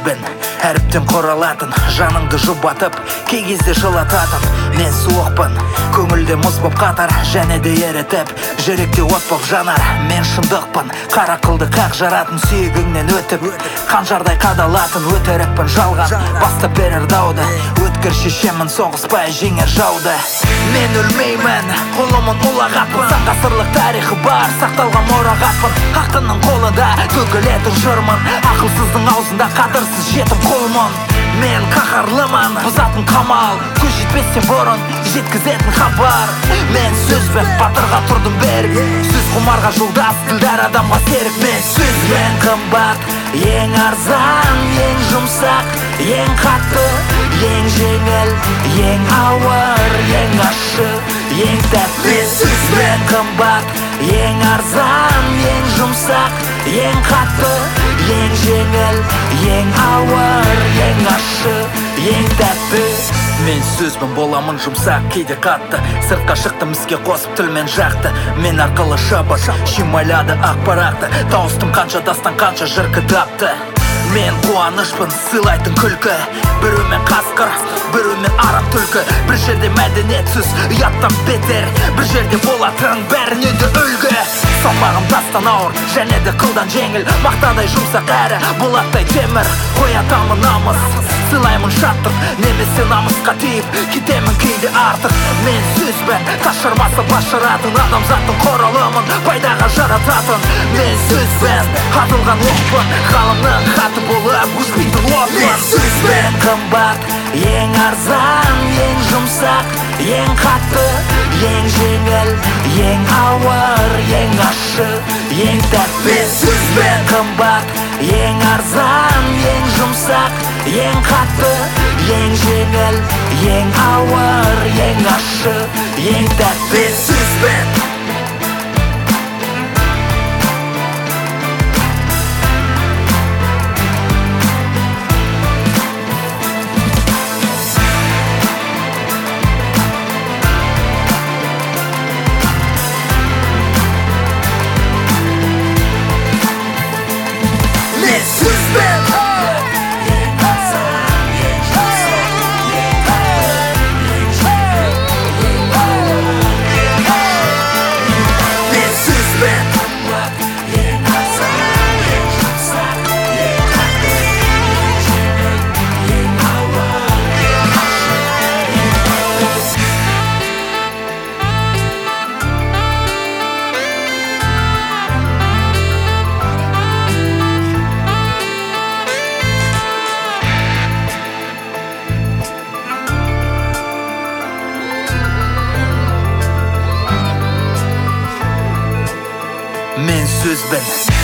сөзбен әріптен құралатын, жаныңды жұбатып, кей кезде жылататын. Мен суықпын, көңілде мұз боп қатар, және де ерітіп, жүректе от боп жанар. Мен шындықпын, қара қылды қақ жаратын, сүйегіңнен өтіп, қанжардай қадалатын. Өтірікпін жалған, бастап берер дауды, өткір шешемін, соғыспай жеңер жауды. Мен өлмеймін, қолымын ұлағатпын, сан ғасырлық тарихы бар, сақталған мұрағатпын. Ақынның қолында төгілетін жырмын, ақылсыздың аузында қадірсіз жетім құлмын. Мен қаһарлымын, бұзатын қамал, көз жетпестен бұрын жеткізетін хабар. Мен сөзбен батырға тұрдым берік, сөз құмарға жолдас, ділдар адамға серік. Мен сөзбен қымбат, ең арзан, ең жұмсақ, ең қатты, ең жеңіл, ең ауыр, ең ащы, ең тәтті. Мен сөзбен қымбат, ең арзан, ең жұмсақ, ең қатты, ең жеңіл, ең ауыр, ең ащы, ең тәтті. Мен сөзбен боламын жұмсақ, кейде қатты, сыртқа шықтым іске қосып тілмен жақты. Мен арқылы шабыш шимайлады ақпарақты, тауыстым қанша дастан, қанша жыр кітапты. Мен қуанышпын, сыйлайтын күлкі, біреумен қасқыр, біреумен арам түлкі. Бір жерде мәдениетсіз, ұяттан бетер, бір жерде болатын бәрінен де үлгі. Салмағым тастан ауыр, және де қылдан жеңіл, мақтадай жұмсақ әрі болаттай темір. Қоятамын намыс, сыйлаймын шаттық, немесе намысқа тиіп кетемін кейде артық. Мен сөзбен ташырмасы башыратын, адамзаттың құралымын, пайдаға жарататын. Мен сөзбен атылған оқпын, ғалымның хаты болып өшпейтін отпын. Мен сөзбен қымбат, ең арзан, ең жұмсақ, ең қатты, ең жеңіл, ең ауыр, ең ащы, ең тәтті. Мен сөзбен қымбат, ең арзан, ең жұмсақ, ең қатты, ең жеңіл, ең ауыр, ең ащы, ең тәтті. Мен сөзбен Мен сөзбен